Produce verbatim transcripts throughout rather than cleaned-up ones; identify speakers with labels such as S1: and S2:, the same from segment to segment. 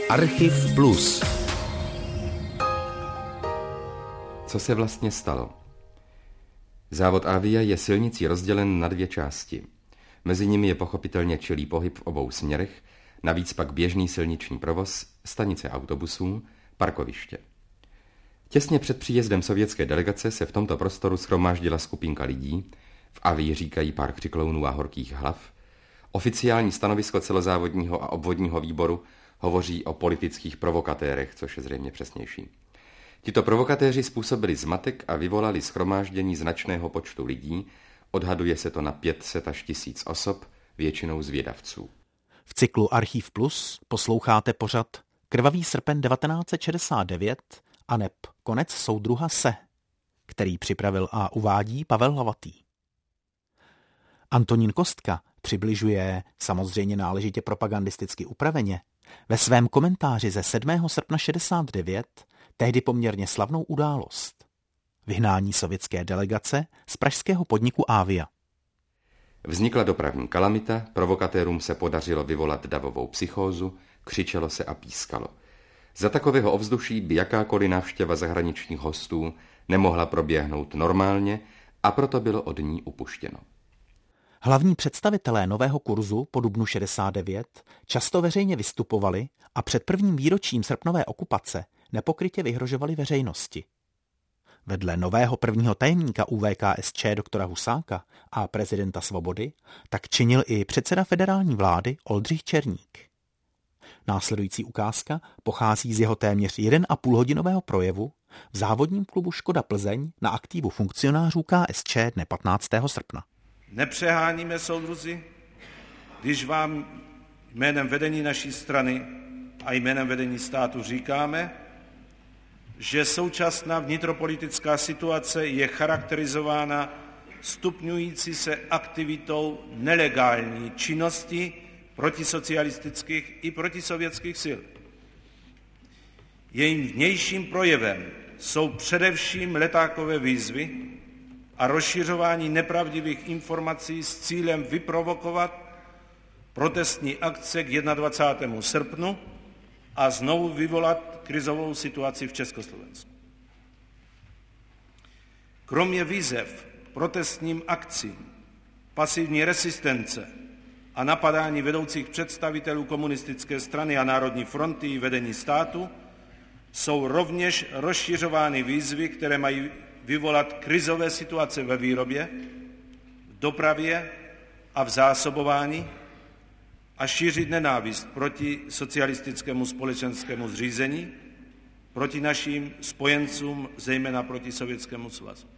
S1: Archiv Plus. Co se vlastně stalo? Závod Avia je silnicí rozdělen na dvě části. Mezi nimi je pochopitelně čilý pohyb v obou směrech, navíc pak běžný silniční provoz, stanice autobusů, parkoviště. Těsně před příjezdem sovětské delegace se v tomto prostoru shromáždila skupinka lidí, v Avii říkají pár křiklounů a horkých hlav. Oficiální stanovisko celozávodního a obvodního výboru hovoří o politických provokatérech, což je zřejmě přesnější. Tito provokatéři způsobili zmatek a vyvolali shromáždění značného počtu lidí, odhaduje se to na pět set až tisíc osob, většinou zvědavců.
S2: V cyklu Archiv Plus posloucháte pořad Krvavý srpen devatenáct set šedesát devět a neb Konec soudruha Se, který připravil a uvádí Pavel Hlavatý. Antonín Kostka přibližuje, samozřejmě náležitě propagandisticky upraveně, ve svém komentáři ze sedmého srpna šedesát devět tehdy poměrně slavnou událost. Vyhnání sovětské delegace z pražského podniku Avia.
S1: Vznikla dopravní kalamita, provokatérům se podařilo vyvolat davovou psychózu, křičelo se a pískalo. Za takového ovzduší by jakákoliv návštěva zahraničních hostů nemohla proběhnout normálně a proto bylo od ní upuštěno.
S2: Hlavní představitelé nového kurzu po dubnu šedesát devět často veřejně vystupovali a před prvním výročím srpnové okupace nepokrytě vyhrožovali veřejnosti. Vedle nového prvního tajemníka U V K S Č doktora Husáka a prezidenta Svobody tak činil i předseda federální vlády Oldřich Černík. Následující ukázka pochází z jeho téměř jeden a půl hodinového projevu v závodním klubu Škoda Plzeň na aktivu funkcionářů K S Č dne patnáctého srpna.
S3: Nepřeháníme, soudruzi, když vám jménem vedení naší strany a jménem vedení státu říkáme, že současná vnitropolitická situace je charakterizována stupňující se aktivitou nelegální činnosti protisocialistických i protisovětských sil. Jejím vnějším projevem jsou především letákové výzvy a rozšiřování nepravdivých informací s cílem vyprovokovat protestní akce k dvacátému prvnímu srpnu a znovu vyvolat krizovou situaci v Československu. Kromě výzev protestním akcím, pasivní rezistence a napadání vedoucích představitelů komunistické strany a Národní fronty i vedení státu jsou rovněž rozšiřovány výzvy, které mají vyvolat krizové situace ve výrobě, v dopravě a v zásobování a šířit nenávist proti socialistickému společenskému zřízení, proti našim spojencům, zejména proti Sovětskému svazu.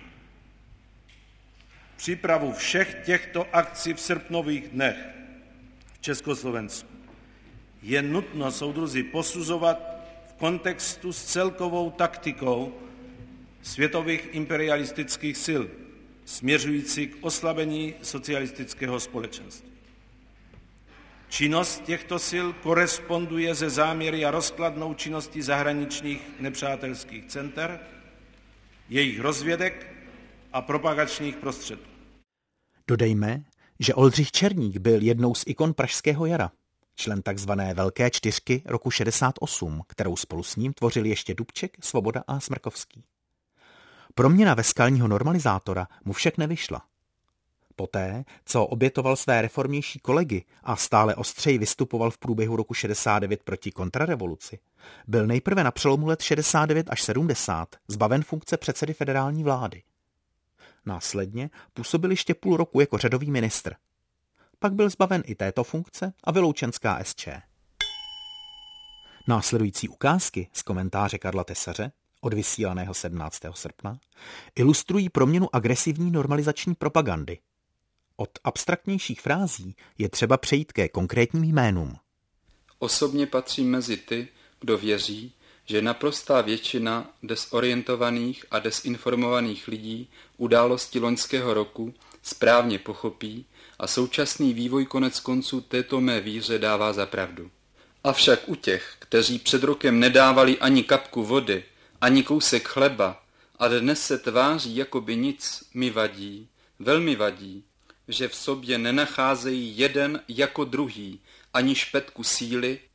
S3: Přípravu všech těchto akcí v srpnových dnech v Československu je nutno, soudruzi, posuzovat v kontextu s celkovou taktikou světových imperialistických sil, směřující k oslabení socialistického společenství. Činnost těchto sil koresponduje se záměry a rozkladnou činností zahraničních nepřátelských center, jejich rozvědek a propagačních prostředků.
S2: Dodejme, že Oldřich Černík byl jednou z ikon pražského jara, člen takzvané Velké čtyřky roku šedesát osm, kterou spolu s ním tvořili ještě Dubček, Svoboda a Smrkovský. Proměna ve skalního normalizátora mu však nevyšla. Poté, co obětoval své reformější kolegy a stále ostřeji vystupoval v průběhu roku šedesát devět proti kontrarevoluci, byl nejprve na přelomu let šedesát devět až sedmdesát zbaven funkce předsedy federální vlády. Následně působil ještě půl roku jako řadový ministr. Pak byl zbaven i této funkce a vyloučen z K S Č. Následující ukázky z komentáře Karla Tesaře, odvysílaného sedmnáctého srpna, ilustrují proměnu agresivní normalizační propagandy. Od abstraktnějších frází je třeba přejít ke konkrétním jménům.
S4: Osobně patřím mezi ty, kdo věří, že naprostá většina desorientovaných a desinformovaných lidí události loňského roku správně pochopí a současný vývoj konec konců této mé víře dává za pravdu. Avšak u těch, kteří před rokem nedávali ani kapku vody, ani kousek chleba a dnes se tváří, jako by nic, mi vadí, velmi vadí, že v sobě nenacházejí jeden jako druhý ani špetku síly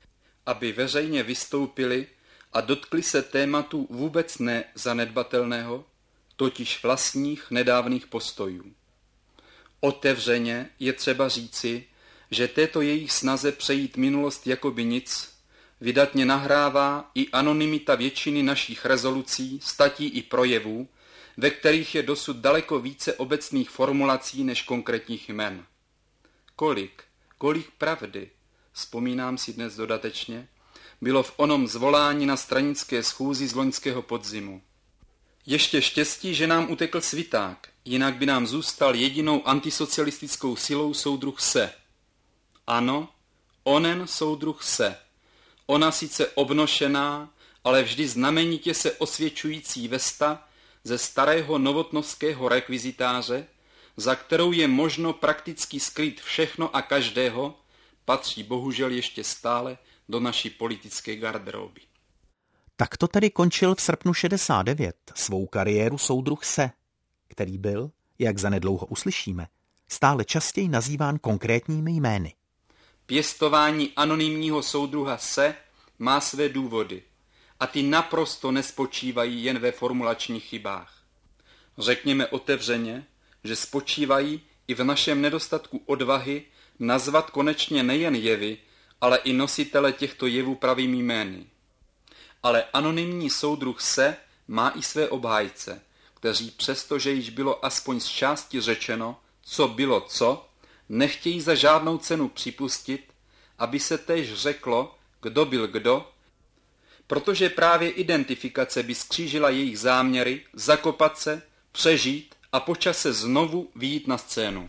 S4: aby veřejně vystoupili a dotkli se tématu vůbec nezanedbatelného, totiž vlastních nedávných postojů. Otevřeně je třeba říci, že této jejich snaze přejít minulost jakoby nic vydatně nahrává i anonymita většiny našich rezolucí, statí i projevů, ve kterých je dosud daleko více obecných formulací než konkrétních jmen. Kolik, kolik pravdy, vzpomínám si dnes dodatečně, bylo v onom zvolání na stranické schůzi z loňského podzimu. Ještě štěstí, že nám utekl Sviták, jinak by nám zůstal jedinou antisocialistickou silou soudruh Se. Ano, onen soudruh Se. Ona sice obnošená, ale vždy znamenitě se osvědčující vesta ze starého novotnovského rekvizitáře, za kterou je možno prakticky skrýt všechno a každého, patří bohužel ještě stále do naší politické garderoby.
S2: Takto tedy končil v srpnu šedesát devět svou kariéru soudruh Se, který byl, jak zanedlouho uslyšíme, stále častěji nazýván konkrétními jmény.
S4: Pěstování anonymního soudruha Se má své důvody a ty naprosto nespočívají jen ve formulačních chybách. Řekněme otevřeně, že spočívají i v našem nedostatku odvahy nazvat konečně nejen jevy, ale i nositele těchto jevů pravými jmény. Ale anonymní soudruh Se má i své obhájce, kteří přestože již bylo aspoň z části řečeno, co bylo co, nechtějí za žádnou cenu připustit, aby se též řeklo, kdo byl kdo, protože právě identifikace by skřížila jejich záměry zakopat se, přežít a po čase znovu vyjít na scénu.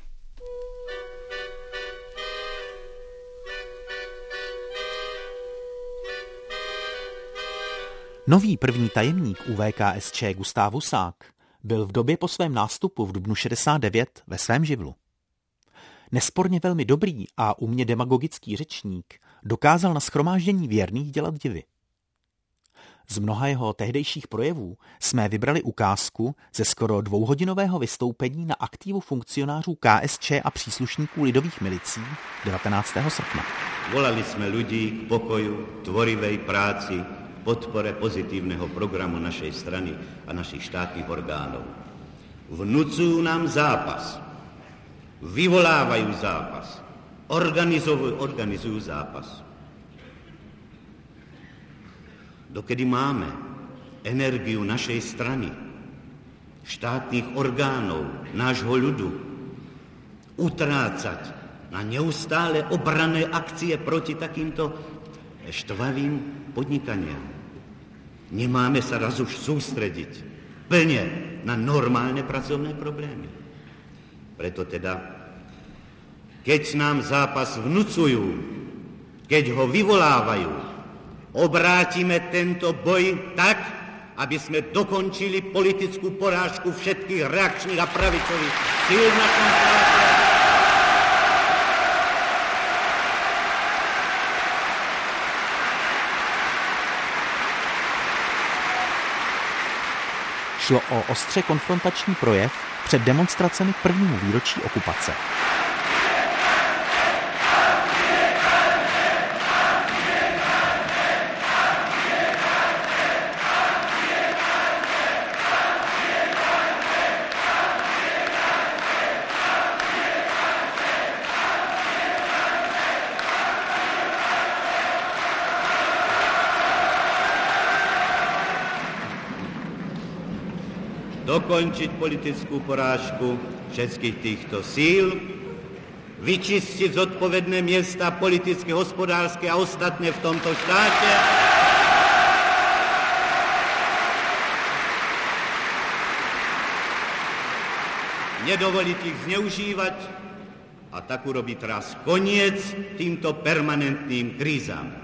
S2: Nový první tajemník U V K S Č Gustáv Husák byl v době po svém nástupu v dubnu šedesát devět ve svém živlu. Nesporně velmi dobrý a umě demagogický řečník dokázal na shromáždění věrných dělat divy. Z mnoha jeho tehdejších projevů jsme vybrali ukázku ze skoro dvouhodinového vystoupení na aktivu funkcionářů K S Č a příslušníků lidových milicí devatenáctého srpna.
S5: Volali jsme ľudí k pokoju, tvorivej práci, podpore pozitívneho programu našej strany a našich štátnych orgánov. Vnucujú nám zápas, vyvolávajú zápas, organizujú, organizujú zápas. Dokedy máme energiu našej strany, štátnych orgánov, nášho ľudu, utrácať na neustále obranné akcie proti takýmto štvavým podnikaniam. Nemáme sa raz už sústrediť plne na normálne pracovné problémy. Preto teda, keď nám zápas vnucujú, keď ho vyvolávajú, obrátime tento boj tak, aby sme dokončili politickú porážku všetkých reakčných a pravicových síl na tom štáte.
S2: Šlo o ostře konfrontační projev před demonstracemi k prvnímu výročí okupace.
S5: Dokončiť politickú porážku všetkých týchto síl, vyčistiť zodpovedné miesta politické, hospodárske a ostatné v tomto štáte. Nedovoliť ich zneužívať a tak urobiť raz koniec týmto permanentným krízám.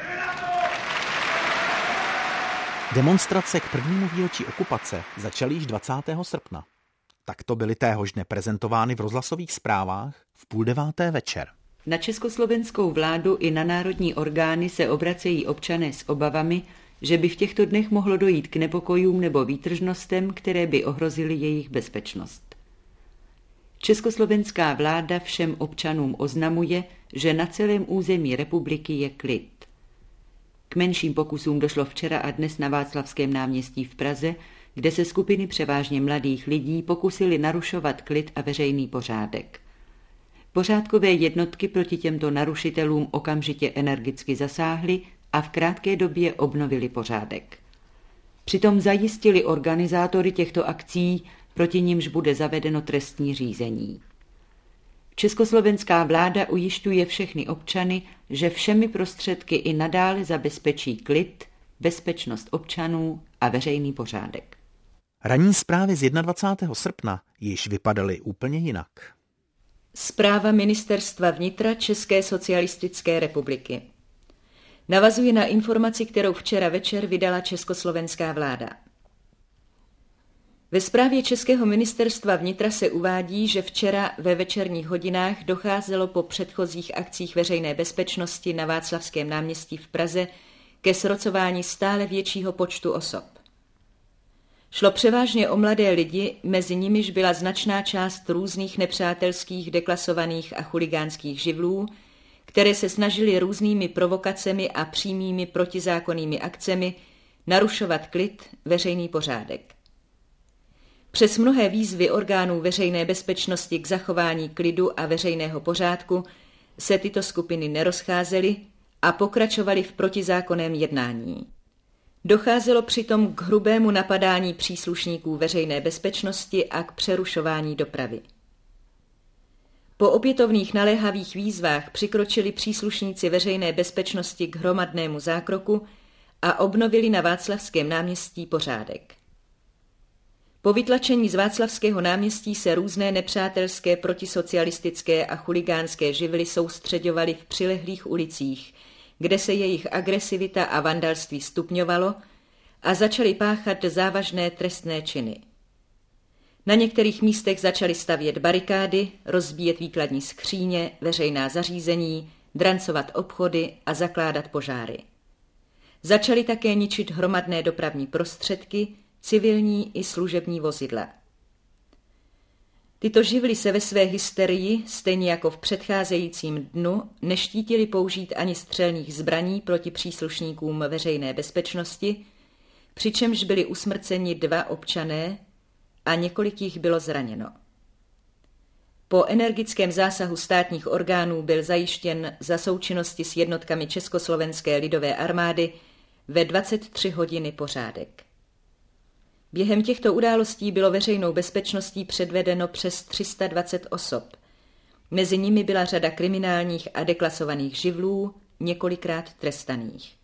S2: Demonstrace k prvnímu výročí okupace začaly již dvacátého srpna. Takto byly téhož dne prezentovány v rozhlasových zprávách v půl deváté večer.
S6: Na československou vládu i na národní orgány se obracejí občané s obavami, že by v těchto dnech mohlo dojít k nepokojům nebo výtržnostem, které by ohrozily jejich bezpečnost. Československá vláda všem občanům oznamuje, že na celém území republiky je klid. K menším pokusům došlo včera a dnes na Václavském náměstí v Praze, kde se skupiny převážně mladých lidí pokusily narušovat klid a veřejný pořádek. Pořádkové jednotky proti těmto narušitelům okamžitě energicky zasáhly a v krátké době obnovili pořádek. Přitom zajistili organizátory těchto akcí, proti nimž bude zavedeno trestní řízení. Československá vláda ujišťuje všechny občany, že všemi prostředky i nadále zabezpečí klid, bezpečnost občanů a veřejný pořádek.
S2: Ranní zprávy z dvacátého prvního srpna již vypadaly úplně jinak.
S7: Zpráva Ministerstva vnitra České socialistické republiky. Navazuje na informaci, kterou včera večer vydala československá vláda. Ve zprávě Českého ministerstva vnitra se uvádí, že včera ve večerních hodinách docházelo po předchozích akcích veřejné bezpečnosti na Václavském náměstí v Praze ke srocování stále většího počtu osob. Šlo převážně o mladé lidi, mezi nimiž byla značná část různých nepřátelských, deklasovaných a chuligánských živlů, které se snažily různými provokacemi a přímými protizákonnými akcemi narušovat klid, veřejný pořádek. Přes mnohé výzvy orgánů veřejné bezpečnosti k zachování klidu a veřejného pořádku se tyto skupiny nerozcházely a pokračovaly v protizákonném jednání. Docházelo přitom k hrubému napadání příslušníků veřejné bezpečnosti a k přerušování dopravy. Po opětovných naléhavých výzvách přikročili příslušníci veřejné bezpečnosti k hromadnému zákroku a obnovili na Václavském náměstí pořádek. Po vytlačení z Václavského náměstí se různé nepřátelské, protisocialistické a chuligánské živly soustřeďovaly v přilehlých ulicích, kde se jejich agresivita a vandalství stupňovalo a začaly páchat závažné trestné činy. Na některých místech začaly stavět barikády, rozbíjet výkladní skříně, veřejná zařízení, drancovat obchody a zakládat požáry. Začaly také ničit hromadné dopravní prostředky, civilní i služební vozidla. Tyto živly se ve své hysterii, stejně jako v předcházejícím dnu, neštítili použít ani střelných zbraní proti příslušníkům veřejné bezpečnosti, přičemž byli usmrceni dva občané a několik jich bylo zraněno. Po energickém zásahu státních orgánů byl zajištěn za součinnosti s jednotkami Československé lidové armády ve dvacet tři hodiny pořádek. Během těchto událostí bylo veřejnou bezpečností předvedeno přes tři sta dvacet osob. Mezi nimi byla řada kriminálních a deklasovaných živlů, několikrát trestaných.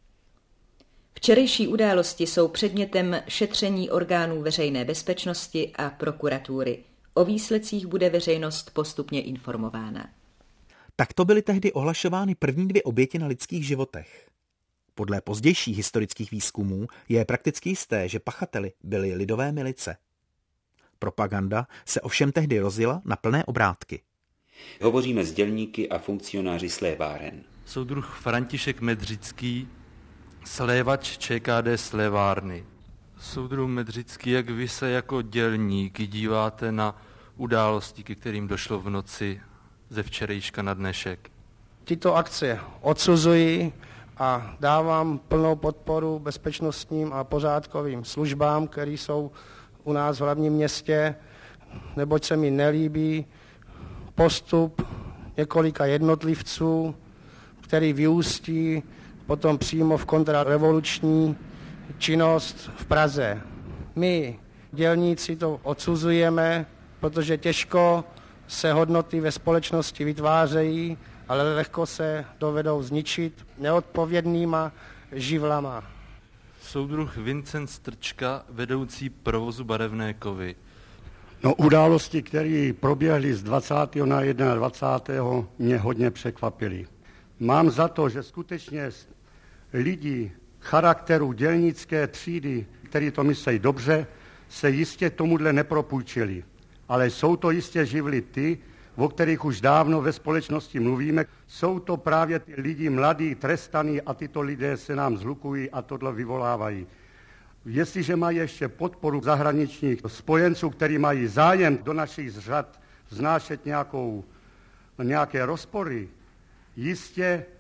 S7: Včerejší události jsou předmětem šetření orgánů veřejné bezpečnosti a prokuratury. O výsledcích bude veřejnost postupně informována.
S2: Takto byly tehdy ohlašovány první dvě oběti na lidských životech. Podle pozdějších historických výzkumů je prakticky jisté, že pachateli byly lidové milice. Propaganda se ovšem tehdy rozjela na plné obrátky.
S8: Hovoříme s dělníky a funkcionáři sléváren.
S9: Soudruh František Medřický, slévač ČKD slévárny. Soudruh Medřický, jak vy se jako dělník díváte na události, ke kterým došlo v noci ze včerejška na dnešek?
S10: Tyto akce odsuzuji a dávám plnou podporu bezpečnostním a pořádkovým službám, které jsou u nás v hlavním městě, neboť se mi nelíbí postup několika jednotlivců, který vyústí potom přímo v kontrarevoluční činnost v Praze. My, dělníci, to odsuzujeme, protože těžko se hodnoty ve společnosti vytvářejí, ale lehko se dovedou zničit neodpovědnýma živlama.
S9: Soudruh Vincent Strčka, vedoucí provozu barevné kovy.
S11: No, události, které proběhly z dvacátého na dvacátého prvního mě hodně překvapily. Mám za to, že skutečně lidi charakteru dělnické třídy, který to myslejí dobře, se jistě tomuhle nepropůjčili. Ale jsou to jistě živly ty, o kterých už dávno ve společnosti mluvíme. Jsou to právě ty lidi mladí, trestaní a tyto lidé se nám zhlukují a tohle vyvolávají. Jestliže mají ještě podporu zahraničních spojenců, kteří mají zájem do našich řad vznášet nějakou, nějaké rozpory, jistě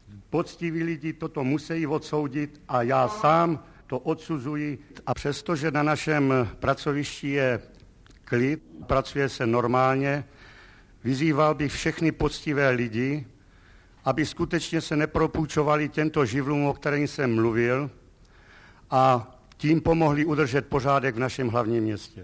S11: Poctiví lidi toto musí odsoudit a já sám to odsuzuji. A přestože na našem pracovišti je klid, pracuje se normálně, vyzýval bych všechny poctivé lidi, aby skutečně se nepropůjčovali těmto živlům, o kterých jsem mluvil, a tím pomohli udržet pořádek v našem hlavním městě.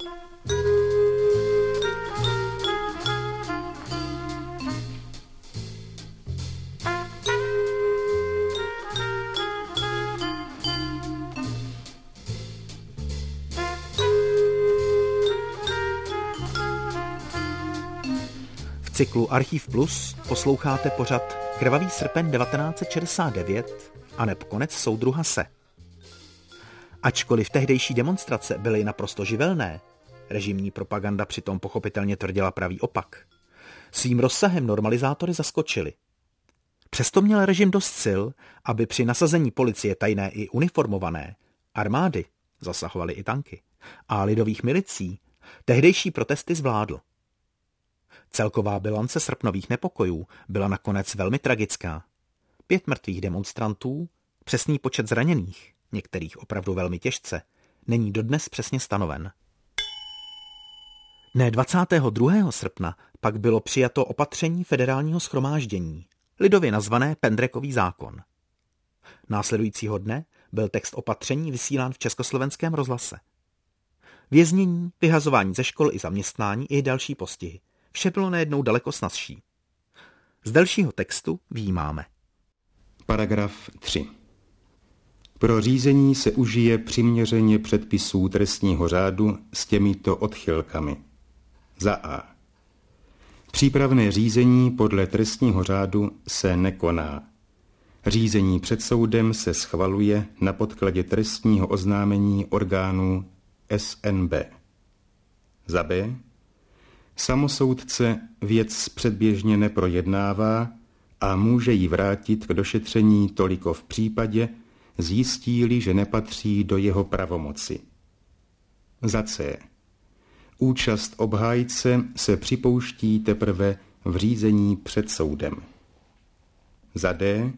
S2: V cyklu Archiv Plus posloucháte pořad Krvavý srpen devatenáct set šedesát devět a neb konec soudruha Se. Ačkoliv tehdejší demonstrace byly naprosto živelné, režimní propaganda přitom pochopitelně tvrdila pravý opak. Svým rozsahem normalizátory zaskočili. Přesto měl režim dost sil, aby při nasazení policie tajné i uniformované, armády, zasahovaly i tanky, a lidových milicí, tehdejší protesty zvládl. Celková bilance srpnových nepokojů byla nakonec velmi tragická. Pět mrtvých demonstrantů, přesný počet zraněných, některých opravdu velmi těžce, není dodnes přesně stanoven. Dne dvacátého druhého srpna pak bylo přijato opatření federálního shromáždění, lidově nazvané Pendrekový zákon. Následujícího dne byl text opatření vysílán v Československém rozhlase. Věznění, vyhazování ze škol i zaměstnání i další postihy. Vše bylo najednou daleko snazší. Z dalšího textu vyjímáme.
S1: Paragraf tři. Pro řízení se užije přiměřeně předpisů trestního řádu s těmito odchylkami. Za A. Přípravné řízení podle trestního řádu se nekoná. Řízení před soudem se schvaluje na podkladě trestního oznámení orgánů S N B. Za B. Samosoudce věc předběžně neprojednává a může ji vrátit k došetření toliko v případě, zjistí-li, že nepatří do jeho pravomoci. Za C. Účast obhájce se připouští teprve v řízení před soudem. Za D.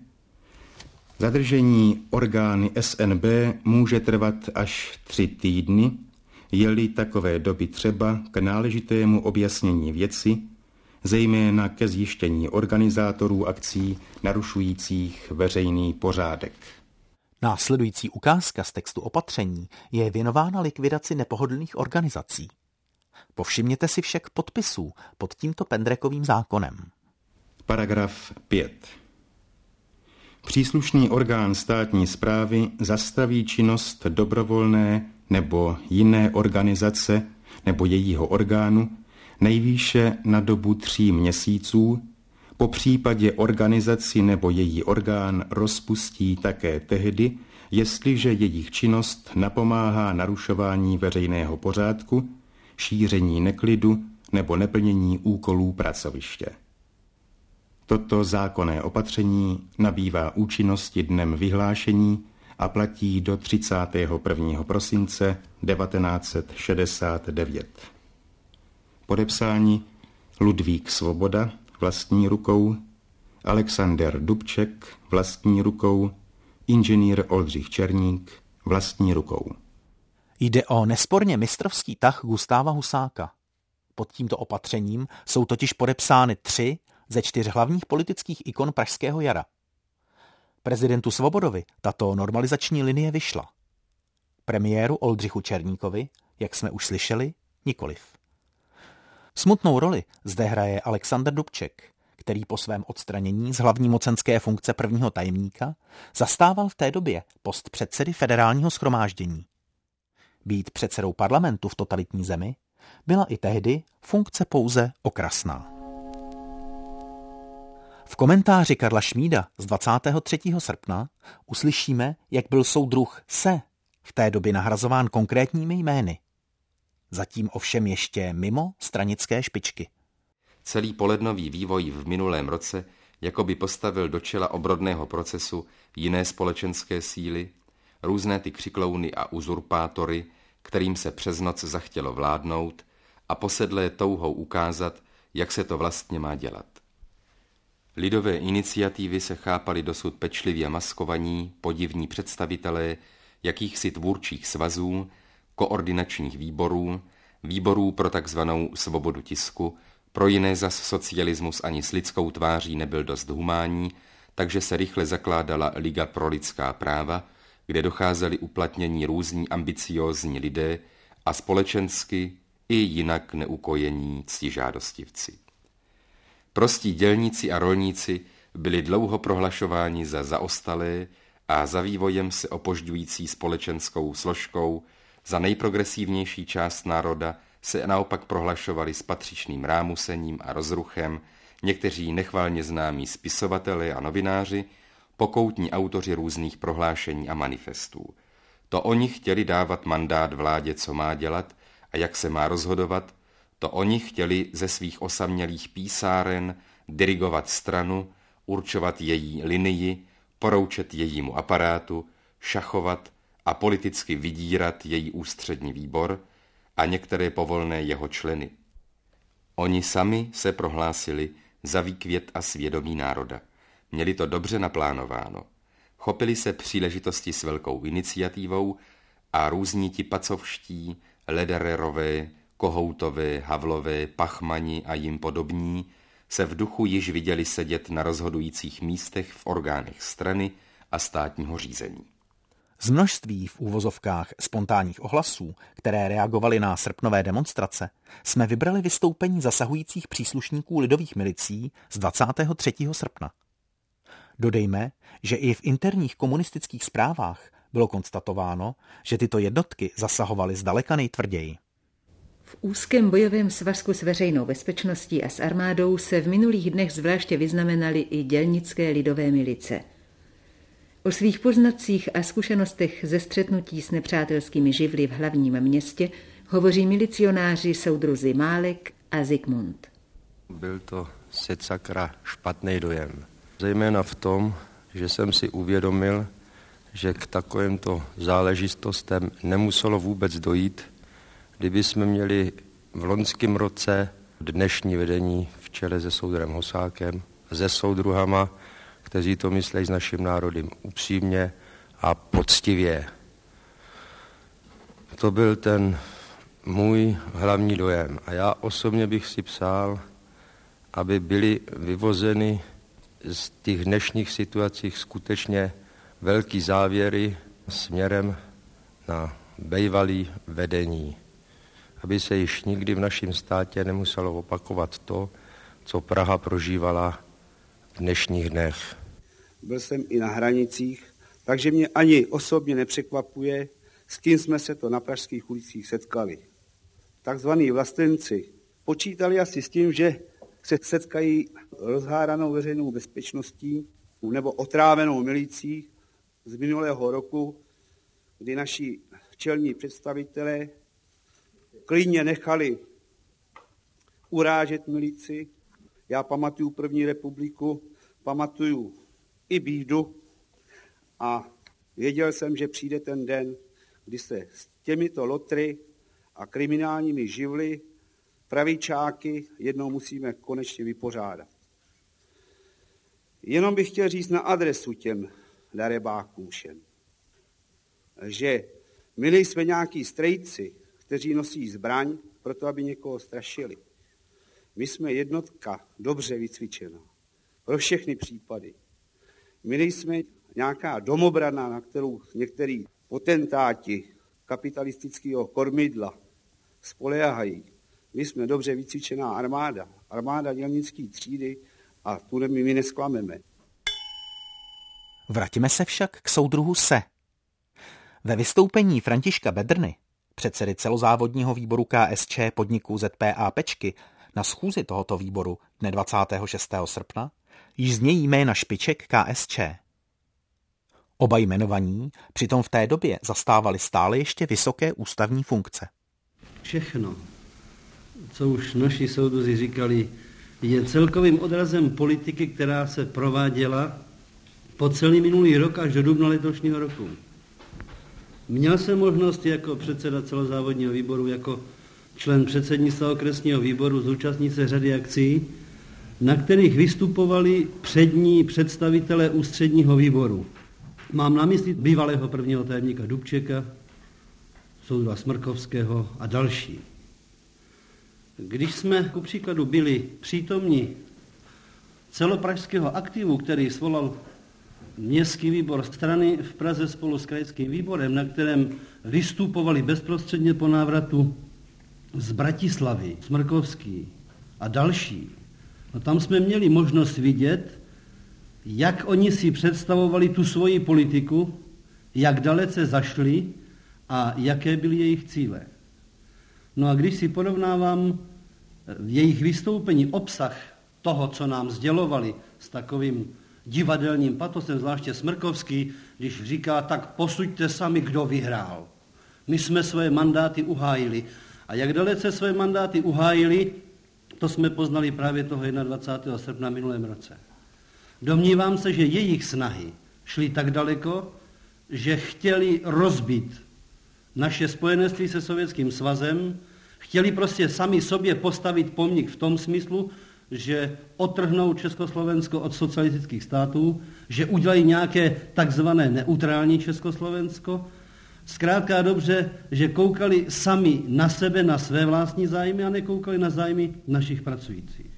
S1: Zadržení orgány S N B může trvat až tři týdny, je-li takové doby třeba k náležitému objasnění věci, zejména ke zjištění organizátorů akcí narušujících veřejný pořádek.
S2: Následující ukázka z textu opatření je věnována likvidaci nepohodlných organizací. Povšimněte si však podpisů pod tímto Pendrekovým zákonem.
S1: Paragraf pět. Příslušný orgán státní správy zastaví činnost dobrovolné nebo jiné organizace nebo jejího orgánu nejvýše na dobu tří měsíců, po případě organizaci nebo její orgán rozpustí také tehdy, jestliže jejich činnost napomáhá narušování veřejného pořádku, šíření neklidu nebo neplnění úkolů pracoviště. Toto zákonné opatření nabývá účinnosti dnem vyhlášení a platí do třicátého prvního prosince devatenáct set šedesát devět. Podepsáni Ludvík Svoboda vlastní rukou, Alexander Dubček vlastní rukou, inženýr Oldřich Černík vlastní rukou.
S2: Jde o nesporně mistrovský tah Gustáva Husáka. Pod tímto opatřením jsou totiž podepsány tři ze čtyř hlavních politických ikon pražského jara. Prezidentu Svobodovi tato normalizační linie vyšla. Premiéru Oldřichu Černíkovi, jak jsme už slyšeli, nikoliv. Smutnou roli zde hraje Alexander Dubček, který po svém odstranění z hlavní mocenské funkce prvního tajemníka zastával v té době post předsedy federálního shromáždění. Být předsedou parlamentu v totalitní zemi byla i tehdy funkce pouze okrasná. V komentáři Karla Šmída z dvacátého třetího srpna uslyšíme, jak byl soudruh Se v té době nahrazován konkrétními jmény. Zatím ovšem ještě mimo stranické špičky.
S1: Celý polednový vývoj v minulém roce jakoby postavil do čela obrodného procesu jiné společenské síly, různé ty křiklouny a uzurpátory, kterým se přes noc zachtělo vládnout a posedlé touhou ukázat, jak se to vlastně má dělat. Lidové iniciativy se chápaly dosud pečlivě maskovaní, podivní představitelé jakýchsi tvůrčích svazů, koordinačních výborů, výborů pro takzvanou svobodu tisku, pro jiné zas socialismus ani s lidskou tváří nebyl dost humánní, takže se rychle zakládala Liga pro lidská práva, kde docházeli uplatnění různí ambiciózní lidé a společensky i jinak neukojení ctižádostivci. Prostí dělníci a rolníci byli dlouho prohlašováni za zaostalé a za vývojem se opožďující společenskou složkou, za nejprogresivnější část národa se naopak prohlašovali s patřičným rámusením a rozruchem někteří nechvalně známí spisovatelé a novináři, pokoutní autoři různých prohlášení a manifestů. To oni chtěli dávat mandát vládě, co má dělat a jak se má rozhodovat, to oni chtěli ze svých osamělých písáren dirigovat stranu, určovat její linii, poroučet jejímu aparátu, šachovat a politicky vydírat její ústřední výbor a některé povolné jeho členy. Oni sami se prohlásili za výkvět a svědomí národa. Měli to dobře naplánováno. Chopili se příležitosti s velkou iniciativou a různí ti pacovští, Ledererové, Kohoutové, Havlové, Pachmani a jim podobní se v duchu již viděli sedět na rozhodujících místech v orgánech strany a státního řízení.
S2: Z množství v úvozovkách spontánních ohlasů, které reagovaly na srpnové demonstrace, jsme vybrali vystoupení zasahujících příslušníků lidových milicí z dvacátého třetího srpna. Dodejme, že i v interních komunistických zprávách bylo konstatováno, že tyto jednotky zasahovaly zdaleka nejtvrději.
S7: V úzkém bojovém svazku s veřejnou bezpečností a s armádou se v minulých dnech zvláště vyznamenaly i dělnické lidové milice. O svých poznatcích a zkušenostech ze střetnutí s nepřátelskými živly v hlavním městě hovoří milicionáři soudruzi Málek a Zikmund.
S12: Byl to secakra špatný dojem. Zejména v tom, že jsem si uvědomil, že k takovýmto záležitostem nemuselo vůbec dojít, kdyby jsme měli v loňském roce dnešní vedení v čele se soudrem Hosákem, se soudruhama, kteří to myslejí s naším národem upřímně a poctivě. To byl ten můj hlavní dojem. A já osobně bych si přál, aby byly vyvozeny z těch dnešních situací skutečně velký závěry směrem na bývalý vedení. Aby se již nikdy v našem státě nemuselo opakovat to, co Praha prožívala v dnešních dnech.
S13: Byl jsem i na hranicích, takže mě ani osobně nepřekvapuje, s kým jsme se to na pražských ulicích setkali. Takzvaní vlastenci počítali asi s tím, že se setkají rozhádanou veřejnou bezpečností nebo otrávenou milicí z minulého roku, kdy naši čelní představitelé klidně nechali urážet milici. Já pamatuju první republiku, pamatuju i bídu a věděl jsem, že přijde ten den, kdy se s těmito lotry a kriminálními živly, pravičáky jednou musíme konečně vypořádat. Jenom bych chtěl říct na adresu těm darebákům všem, že my nejsme nějaký strejci, kteří nosí zbraň, proto aby někoho strašili. My jsme jednotka dobře vycvičená pro všechny případy. My nejsme nějaká domobrana, na kterou některý potentáti kapitalistického kormidla spoléhají. My jsme dobře vycvičená armáda, armáda dělnické třídy a tu my, my nesklameme.
S2: Vraťme se však k soudruhu Se. Ve vystoupení Františka Bedrny, předsedy celozávodního výboru K S Č podniku Z P A Pečky, na schůzi tohoto výboru dne dvacátého šestého srpna, již znějí jména špiček K S Č. Oba jmenovaní přitom v té době zastávali stále ještě vysoké ústavní funkce.
S14: Všechno, co už naši soudruzi říkali, je celkovým odrazem politiky, která se prováděla po celý minulý rok až do dubna letošního roku. Měl jsem možnost jako předseda celozávodního výboru, jako člen předsednictva okresního výboru zúčastnit se řady akcí na kterých vystupovali přední představitelé ústředního výboru. Mám na mysli bývalého prvního tajemníka Dubčeka, soudruha Smrkovského a další. Když jsme ku příkladu byli přítomni celopražského aktivu, který svolal městský výbor strany v Praze spolu s krajským výborem, na kterém vystupovali bezprostředně po návratu z Bratislavy, Smrkovský a další, no tam jsme měli možnost vidět, jak oni si představovali tu svoji politiku, jak dalece zašli a jaké byly jejich cíle. No a když si porovnávám jejich vystoupení, obsah toho, co nám sdělovali s takovým divadelním patosem, zvláště Smrkovský, když říká, tak posuďte sami, kdo vyhrál. My jsme své mandáty uhájili. A jak dalece své mandáty uhájili, to jsme poznali právě toho dvacátého prvního srpna minulém roce. Domnívám se, že jejich snahy šly tak daleko, že chtěli rozbít naše spojenectví se Sovětským svazem, chtěli prostě sami sobě postavit pomník v tom smyslu, že odtrhnou Československo od socialistických států, že udělají nějaké takzvané neutrální Československo. Zkrátka dobře, že koukali sami na sebe, na své vlastní zájmy a nekoukali na zájmy našich pracujících.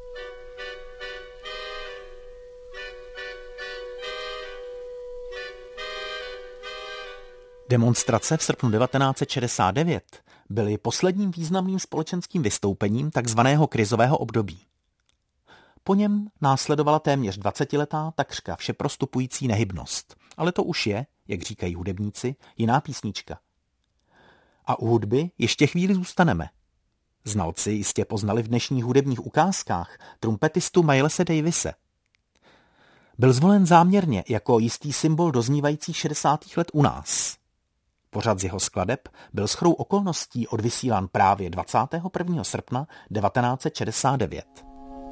S2: Demonstrace v srpnu devatenáct set šedesát devět byly posledním významným společenským vystoupením takzvaného krizového období. Po něm následovala téměř dvacetiletá takřka všeprostupující nehybnost. Ale to už je, jak říkají hudebníci, jiná písnička. A u hudby ještě chvíli zůstaneme. Znalci jistě poznali v dnešních hudebních ukázkách trumpetistu Milese Davise. Byl zvolen záměrně jako jistý symbol doznívajících šedesátých let u nás. Pořad z jeho skladeb byl shodou okolností odvysílán právě dvacátého prvního srpna devatenáct set šedesát devět.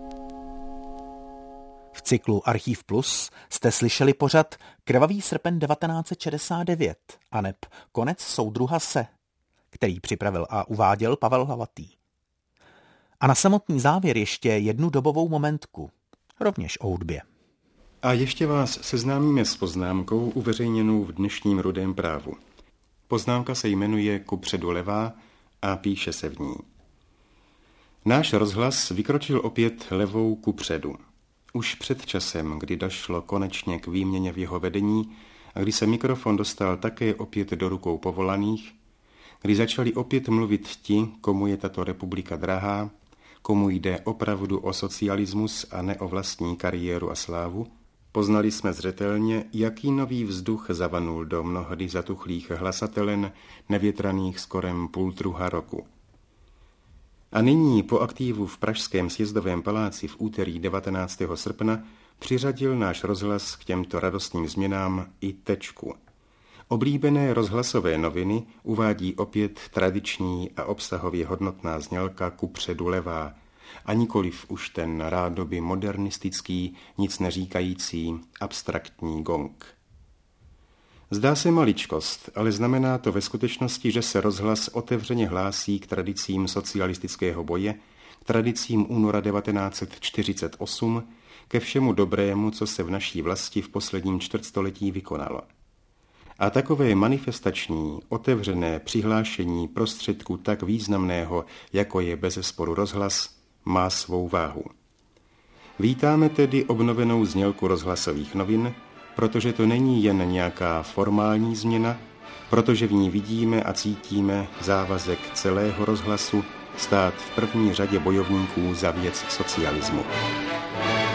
S2: V cyklu Archív Plus jste slyšeli pořad Krvavý srpen devatenáct set šedesát devět aneb Konec soudruha Se, který připravil a uváděl Pavel Hlavatý. A na samotný závěr ještě jednu dobovou momentku, rovněž o hudbě.
S1: A ještě vás seznámíme s poznámkou uveřejněnou v dnešním Rudém právu. Poznámka se jmenuje Kupředu levá a píše se v ní. Náš rozhlas vykročil opět levou kupředu. Už před časem, kdy došlo konečně k výměně v jeho vedení a kdy se mikrofon dostal také opět do rukou povolaných, kdy začali opět mluvit ti, komu je tato republika drahá, komu jde opravdu o socialismus a ne o vlastní kariéru a slávu, poznali jsme zřetelně, jaký nový vzduch zavanul do mnohdy zatuchlých hlasatelen nevětraných skorem půl druha roku. A nyní po aktívu v pražském sjezdovém paláci v úterý devatenáctého srpna přiřadil náš rozhlas k těmto radostným změnám i tečku. Oblíbené rozhlasové noviny uvádí opět tradiční a obsahově hodnotná znělka Kupředu levá, a nikoliv už ten rádoby modernistický, nic neříkající, abstraktní gong. Zdá se maličkost, ale znamená to ve skutečnosti, že se rozhlas otevřeně hlásí k tradicím socialistického boje, k tradicím února devatenáct set čtyřicet osm, ke všemu dobrému, co se v naší vlasti v posledním čtvrtstoletí vykonalo. A takové manifestační, otevřené přihlášení prostředku tak významného, jako je bezesporu rozhlas, má svou váhu. Vítáme tedy obnovenou znělku rozhlasových novin, protože to není jen nějaká formální změna, protože v ní vidíme a cítíme závazek celého rozhlasu stát v první řadě bojovníků za věc socialismu.